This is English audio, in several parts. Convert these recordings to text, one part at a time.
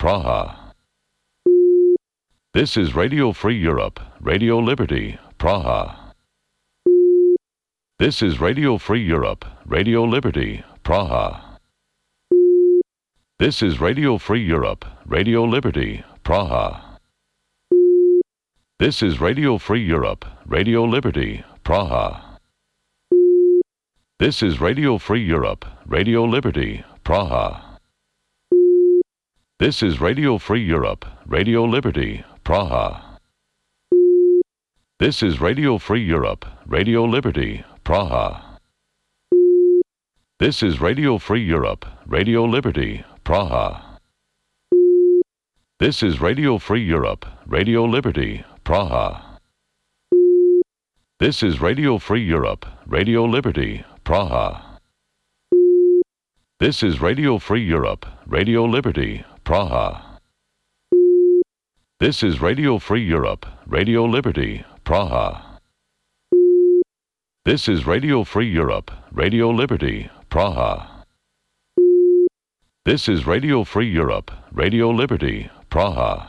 Praha. This is Radio Free Europe, Radio Liberty, Praha. This is Radio Free Europe, Radio Liberty, Praha. This is Radio Free Europe, Radio Liberty, Praha. This is Radio Free Europe, Radio Liberty, Praha. This is Radio Free Europe, Radio Liberty, Praha. This is Radio Free Europe, Radio Liberty, Praha. This is Radio Free Europe, Radio Liberty, Praha. This is Radio Free Europe, Radio Liberty, Praha. This is Radio Free Europe, Radio Liberty, Praha. This is Radio Free Europe, Radio Liberty, Praha. This is Radio Free Europe, Radio Liberty, Praha. This is Radio Free Europe, Radio Liberty, Praha. This is Radio Free Europe, Radio Liberty, Praha. This is Radio Free Europe, Radio Liberty, Praha.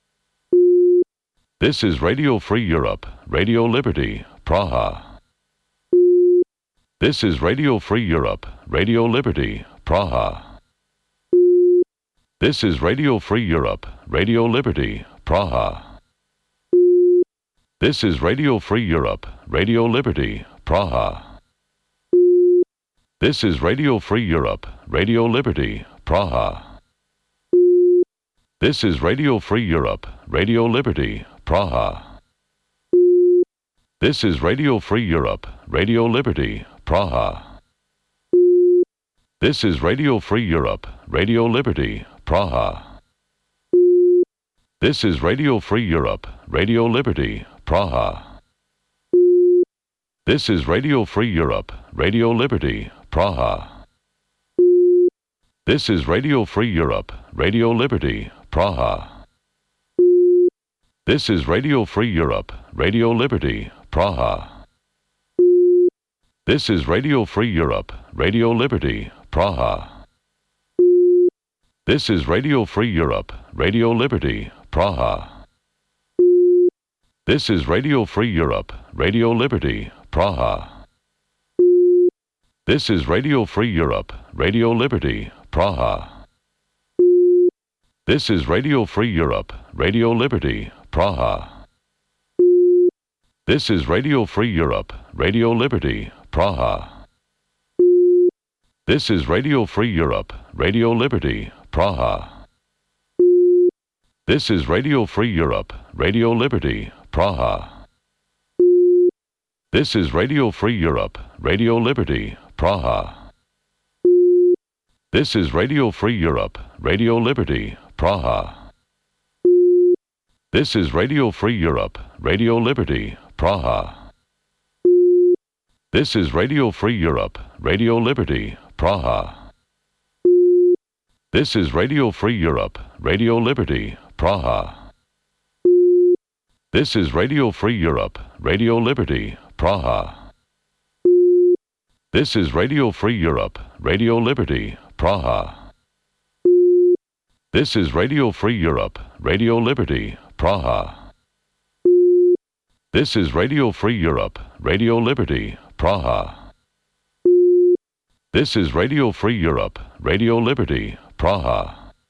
This is Radio Free Europe, Radio Liberty, Praha. This is Radio Free Europe, Radio Liberty, Praha. This is Radio Free Europe, Radio Liberty, Praha. This is Radio Free Europe, Radio Liberty, Praha. This is Radio Free Europe, Radio Liberty, Praha. This is Radio Free Europe, Radio Liberty, Praha. This is Radio Free Europe, Radio Liberty, Praha. This is Radio Free Europe, Radio Liberty, Praha. This is Radio Free Europe, Radio Liberty, Praha. This is Radio Free Europe, Radio Liberty, Praha. This is Radio Free Europe, Radio Liberty, Praha. This is Radio Free Europe, Radio Liberty, Praha. This is Radio Free Europe, Radio Liberty, Praha. This is Radio Free Europe, Radio Liberty, Praha. This is Radio Free Europe, Radio Liberty, Praha. This is Radio Free Europe, Radio Liberty, Praha. This is Radio Free Europe, Radio Liberty, Praha. This is Radio Free Europe, Radio Liberty, Praha. This is Radio Free Europe, Radio Liberty, Praha. This is Radio Free Europe, Radio Liberty, Praha. This is Radio Free Europe, Radio Liberty, Praha. This is Radio Free Europe, Radio Liberty, Praha. This is Radio Free Europe, Radio Liberty, Praha. This is Radio Free Europe, Radio Liberty, Praha. This is Radio Free Europe, Radio Liberty, Praha. This is Radio Free Europe, Radio Liberty, Praha. This is Radio Free Europe, Radio Liberty, Praha. This is Radio Free Europe, Radio Liberty, Praha. This is Radio Free Europe, Radio Liberty, Praha. This is Radio Free Europe, Radio Liberty, Praha.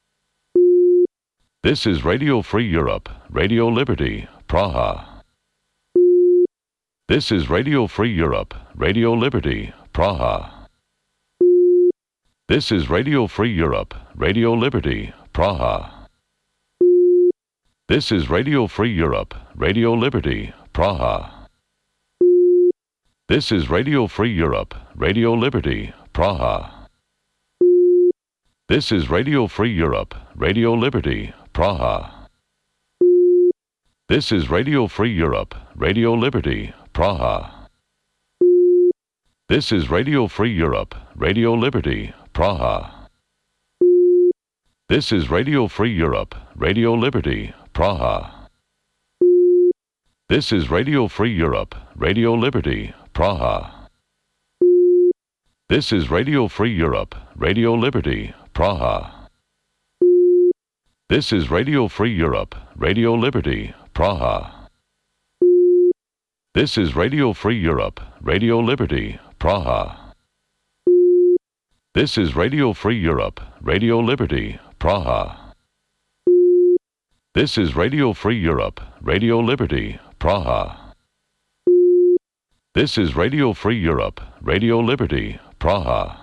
This is Radio Free Europe, Radio Liberty, Praha. This is Radio Free Europe, Radio Liberty, Praha. This is Radio Free Europe, Radio Liberty, Praha. This is Radio Free Europe, Radio Liberty, Praha. This is Radio Free Europe, Radio Liberty, Praha. This is Radio Free Europe, Radio Liberty, Praha. This is Radio Free Europe, Radio Liberty, Praha. This is Radio Free Europe, Radio Liberty, Praha. This is Radio Free Europe, Radio Liberty, Praha. This is Radio Free Europe, Radio Liberty, Praha. This is Radio Free Europe, Radio Liberty, Praha. This is Radio Free Europe, Radio Liberty, Praha. This is Radio Free Europe, Radio Liberty, Praha. This is Radio Free Europe, Radio Liberty, Praha. This is Radio Free Europe, Radio Liberty, Praha. This is Radio Free Europe, Radio Liberty, Praha.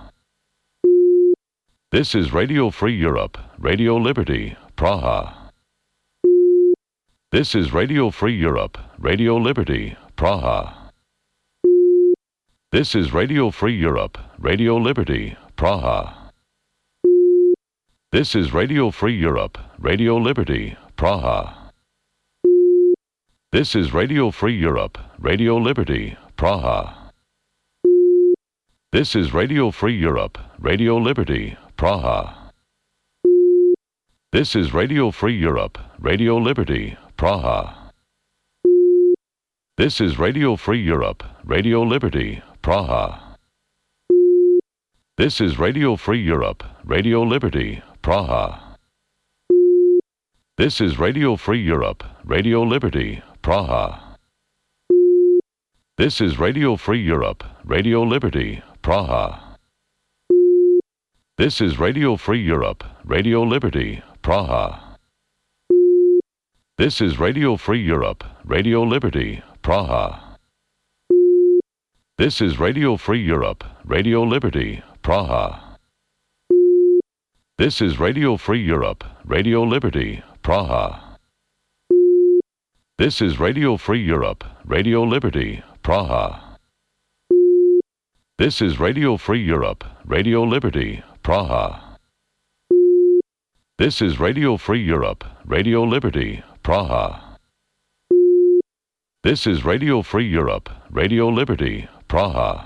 This is Radio Free Europe, Radio Liberty, Praha. This is Radio Free Europe, Radio Liberty, Praha. This is Radio Free Europe, Radio Liberty, Praha. This is Radio Free Europe, Radio Liberty, Praha. This is Radio Free Europe, Radio Liberty, Praha. This is Radio Free Europe, Radio Liberty, Praha. This is Radio Free Europe, Radio Liberty, Praha. This is Radio Free Europe, Radio Liberty, Praha. This is Radio Free Europe, Radio Liberty, Praha. This is Radio Free Europe, Radio Liberty, Praha. This is Radio Free Europe, Radio Liberty, Praha. This is Radio Free Europe, Radio Liberty, Praha. This is Radio Free Europe, Radio Liberty, Praha. This is Radio Free Europe, Radio Liberty, Praha. This is Radio Free Europe, Radio Liberty, Praha. This is Radio Free Europe, Radio Liberty, Praha. This is Radio Free Europe, Radio Liberty, Praha. This is Radio Free Europe, Radio Liberty, Praha. This is Radio Free Europe, Radio Liberty, Praha.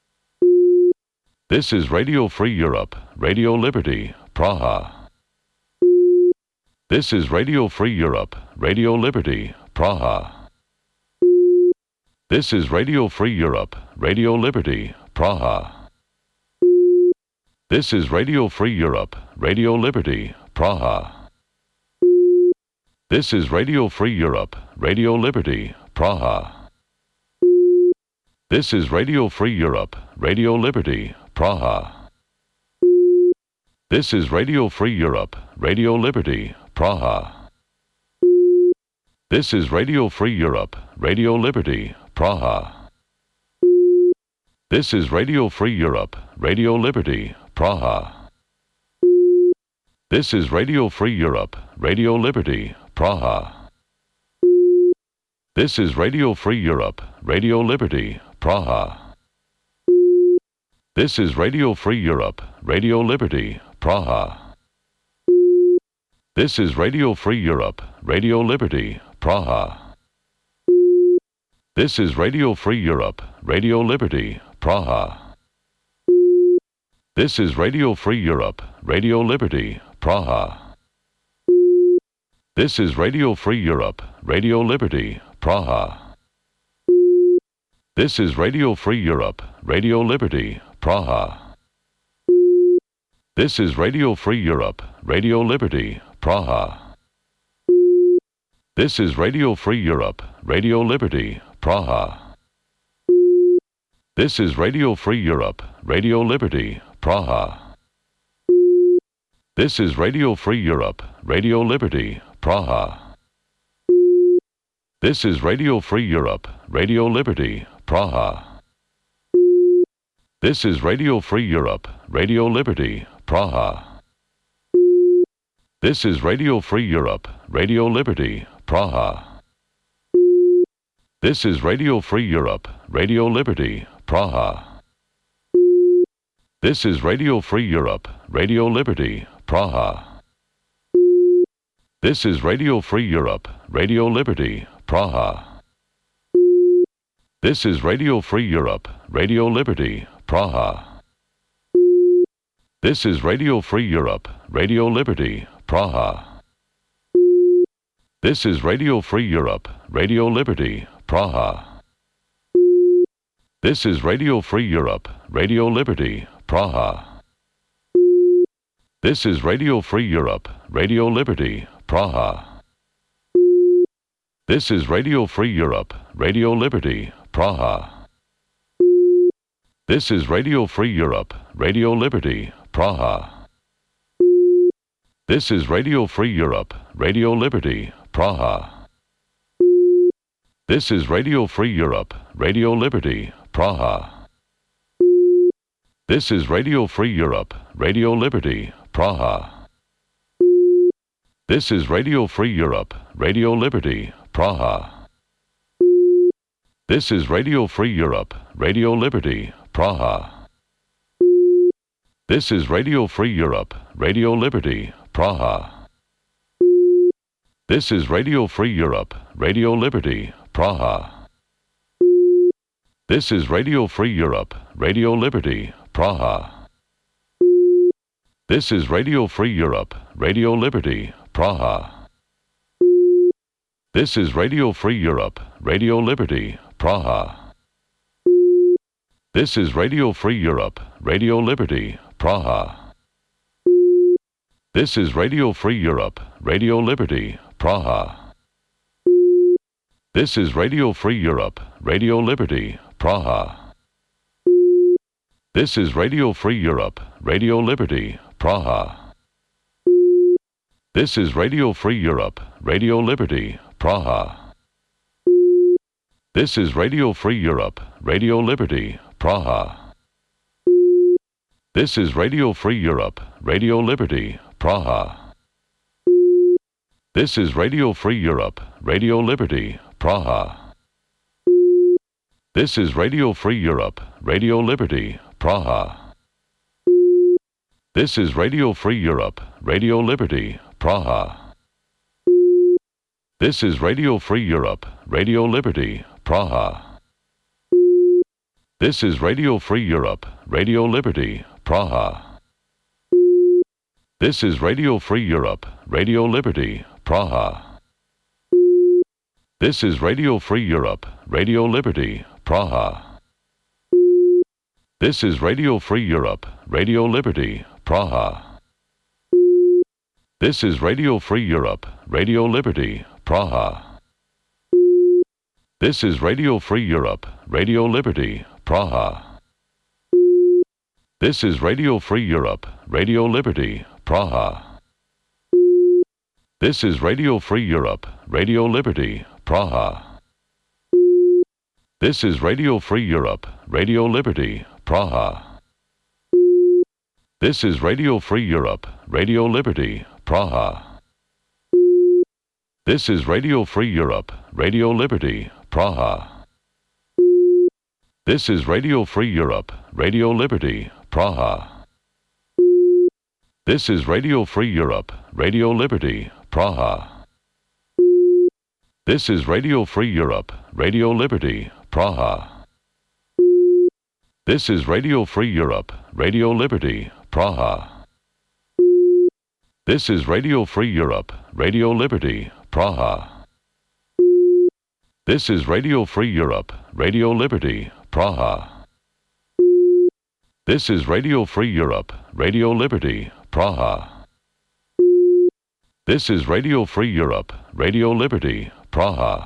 This is Radio Free Europe, Radio Liberty, Praha. This is Radio Free Europe, Radio Liberty, Praha. This is Radio Free Europe, Radio Liberty, Praha. This is Radio Free Europe, Radio Liberty, Praha. This is Radio Free Europe, Radio Liberty, Praha. This is Radio Free Europe, Radio Liberty, Praha. This is Radio Free Europe, Radio Liberty, Praha. This is Radio Free Europe, Radio Liberty, Praha. This is Radio Free Europe, Radio Liberty, Praha. This is Radio Free Europe, Radio Liberty, Praha. This is Radio Free Europe, Radio Liberty, Praha. This is Radio Free Europe, Radio Liberty, Praha. This is Radio Free Europe, Radio Liberty, Praha. This is Radio Free Europe, Radio Liberty, Praha. This is Radio Free Europe, Radio Liberty, Praha. This is Radio Free Europe, Radio Liberty, Praha. This is Radio Free Europe, Radio Liberty, Praha. This is Radio Free Europe, Radio Liberty, Praha. This is Radio Free Europe, Radio Liberty, Praha. This is Radio Free Europe, Radio Liberty, Praha. This is Radio Free Europe, Radio Liberty, Praha. This is Radio Free Europe, Radio Liberty, Praha. This is Radio Free Europe, Radio Liberty, Praha. This is Radio Free Europe, Radio Liberty, Praha. This is Radio Free Europe, Radio Liberty, Praha. This is Radio Free Europe, Radio Liberty, Praha. This is Radio Free Europe, Radio Liberty, Praha. This is Radio Free Europe, Radio Liberty, Praha. This is Radio Free Europe, Radio Liberty, Praha. This is Radio Free Europe, Radio Liberty, Praha. This is Radio Free Europe, Radio Liberty, Praha. This is Radio Free Europe, Radio Liberty, Praha. This is Radio Free Europe, Radio Liberty, Praha. This is Radio Free Europe, Radio Liberty, Praha. This is Radio Free Europe, Radio Liberty, Praha. This is Radio Free Europe, Radio Liberty, Praha. This is Radio Free Europe, Radio Liberty, Praha. This is Radio Free Europe, Radio Liberty, Praha. This is Radio Free Europe, Radio Liberty, Praha. This is Radio Free Europe, Radio Liberty, Praha. This is Radio Free Europe, Radio Liberty, Praha. This is Radio Free Europe, Radio Liberty, Praha. This is Radio Free Europe, Radio Liberty, Praha. This is Radio Free Europe, Radio Liberty, Praha. This is Radio Free Europe, Radio Liberty, Praha. This is Radio Free Europe, Radio Liberty, Praha. This is Radio Free Europe, Radio Liberty, Praha. This is Radio Free Europe, Radio Liberty, Praha. This is Radio Free Europe, Radio Liberty, Praha. This is Radio Free Europe, Radio Liberty, Praha. This is Radio Free Europe, Radio Liberty, Praha. This is Radio Free Europe, Radio Liberty, Praha. This is Radio Free Europe, Radio Liberty, Praha. This is Radio Free Europe, Radio Liberty, Praha. This is Radio Free Europe, Radio Liberty, Praha. This is Radio Free Europe, Radio Liberty, Praha. This is Radio Free Europe, Radio Liberty, Praha. This is Radio Free Europe, Radio Liberty, Praha. This is Radio Free Europe, Radio Liberty, Praha. This is Radio Free Europe, Radio Liberty, Praha. This is Radio Free Europe, Radio Liberty, Praha. This is Radio Free Europe, Radio Liberty, Praha. This is Radio Free Europe, Radio Liberty, Praha. This is Radio Free Europe, Radio Liberty, Praha. This is Radio Free Europe, Radio Liberty, Praha. This is Radio Free Europe, Radio Liberty, Praha. This is Radio Free Europe, Radio Liberty, Praha. This is Radio Free Europe, Radio Liberty, Praha. This is Radio Free Europe, Radio Liberty, Praha. This is Radio Free Europe, Radio Liberty, Praha. This is Radio Free Europe, Radio Liberty, Praha. This is Radio Free Europe, Radio Liberty, Praha. This is Radio Free Europe, Radio Liberty, Praha. This is Radio Free Europe, Radio Liberty, Praha.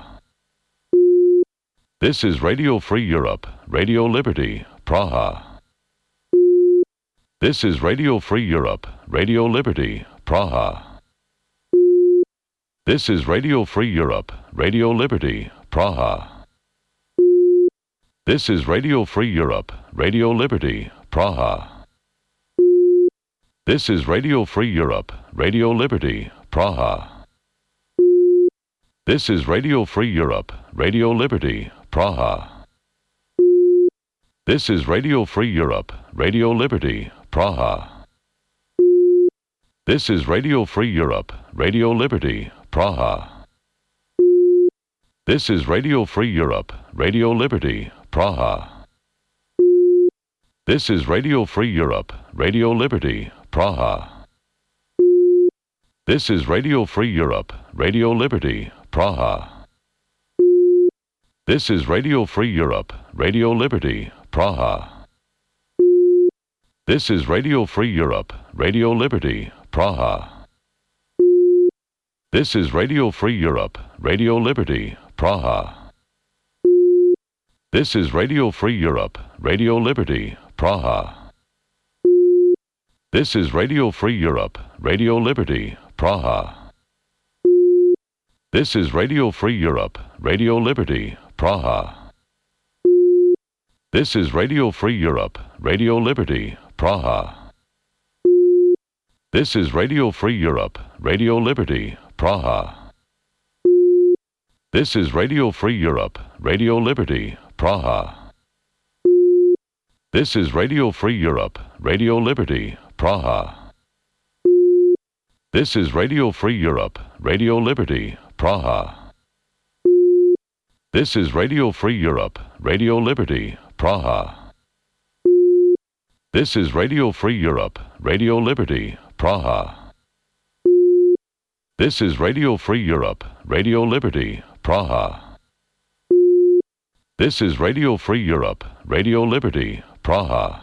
This is Radio Free Europe, Radio Liberty, Praha. This is Radio Free Europe, Radio Liberty, Praha. This is Radio Free Europe, Radio Liberty, Praha. This is Radio Free Europe, Radio Liberty, Praha. This is Radio Free Europe, Radio Liberty, Praha. This is Radio Free Europe, Radio Liberty, Praha. This is Radio Free Europe, Radio Liberty, Praha. This is Radio Free Europe, Radio Liberty, Praha. This is Radio Free Europe, Radio Liberty, Praha. This is Radio Free Europe, Radio Liberty, Praha. This is Radio Free Europe, Radio Liberty, Praha. This is Radio Free Europe, Radio Liberty, Praha. This is Radio Free Europe, Radio Liberty, Praha. This is Radio Free Europe, Radio Liberty, Praha. This is Radio Free Europe, Radio Liberty, Praha. This is Radio Free Europe, Radio Liberty, Praha. This is Radio Free Europe, Radio Liberty, Praha. This is Radio Free Europe, Radio Liberty, Praha. This is Radio Free Europe, Radio Liberty, Praha. This is Radio Free Europe, Radio Liberty, Praha. This is Radio Free Europe, Radio Liberty, Praha. This is Radio Free Europe, Radio Liberty, Praha. This is Radio Free Europe, Radio Liberty, Praha. This is Radio Free Europe, Radio Liberty, Praha. This is Radio Free Europe, Radio Liberty, Praha. This is Radio Free Europe, Radio Liberty, Praha.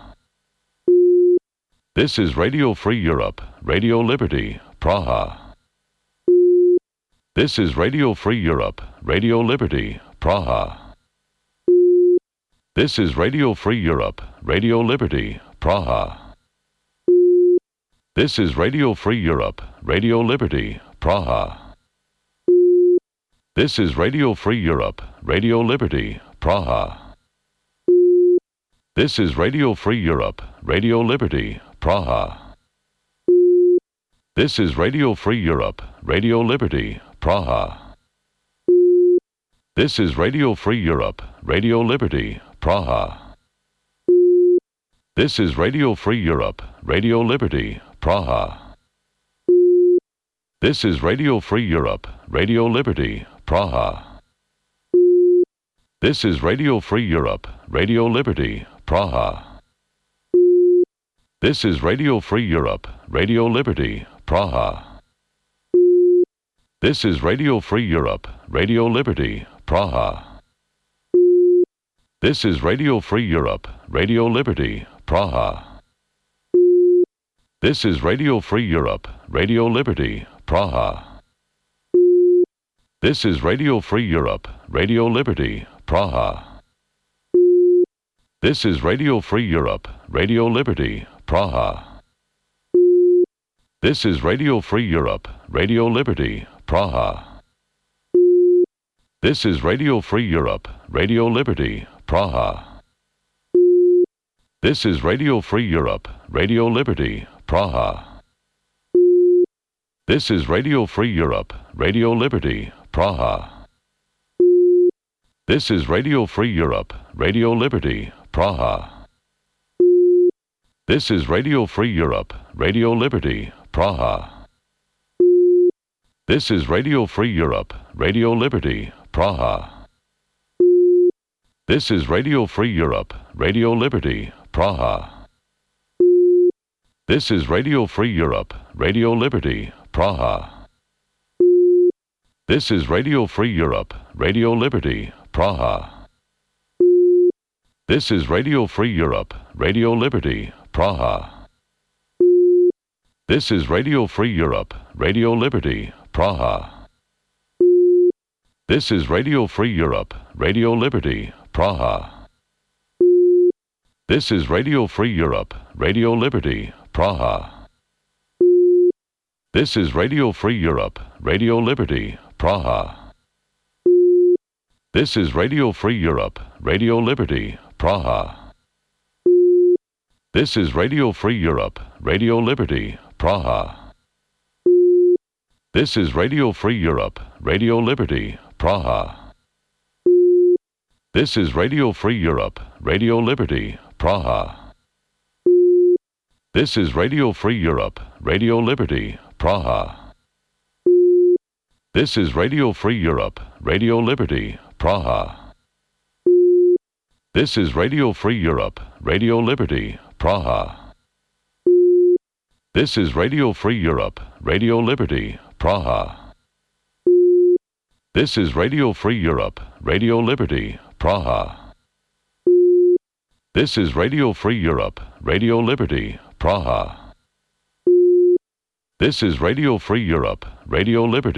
This is Radio Free Europe, Radio Liberty, Praha. This is Radio Free Europe, Radio Liberty, Praha. This is Radio Free Europe, Radio Liberty, Praha. This is Radio Free Europe, Radio Liberty, Praha. This is Radio Free Europe, Radio Liberty, Praha. This is Radio Free Europe, Radio Liberty, Praha. This is Radio Free Europe, Radio Liberty, Praha. This is Radio Free Europe, Radio Liberty, Praha. This is Radio Free Europe, Radio Liberty, Praha. This is Radio Free Europe, Radio Liberty, Praha. This is Radio Free Europe, Radio Liberty, Praha. This is Radio Free Europe, Radio Liberty, Praha. This is Radio Free Europe, Radio Liberty, Praha. This is Radio Free Europe, Radio Liberty, Praha. This is Radio Free Europe, Radio Liberty, Praha. This is Radio Free Europe, Radio Liberty, Praha. This is Radio Free Europe, Radio Liberty, Praha. This is Radio Free Europe, Radio Liberty, Praha. This is Radio Free Europe, Radio Liberty, Praha. This is Radio Free Europe, Radio Liberty, Praha. This is Radio Free Europe, Radio Liberty, Praha. This is Radio Free Europe, Radio Liberty, Praha. This is Radio Free Europe, Radio Liberty, Praha. This is Radio Free Europe, Radio Liberty, Praha. This is Radio Free Europe, Radio Liberty, Praha. This is Radio Free Europe, Radio Liberty, Praha. This is Radio Free Europe, Radio Liberty, Praha. This is Radio Free Europe, Radio Liberty, Praha. This is Radio Free Europe, Radio Liberty, Praha. This is Radio Free Europe, Radio Liberty, Praha. This is Radio Free Europe, Radio Liberty, Praha. This is Radio Free Europe, Radio Liberty, Praha. This is Radio Free Europe, Radio Liberty, Praha. This is Radio Free Europe, Radio Liberty, Praha. This is Radio Free Europe, Radio Liberty, Praha. This is Radio Free Europe, Radio Liberty, Praha. This is Radio Free Europe, Radio Liberty, Praha. This is Radio Free Europe, Radio Liberty, Praha. This is Radio Free Europe, Radio Liberty, Praha. This is Radio Free Europe, Radio Liberty, Praha. This is Radio Free Europe, Radio Liberty, Praha. This is Radio Free Europe, Radio Liberty, Praha. This is Radio Free Europe, Radio Liberty.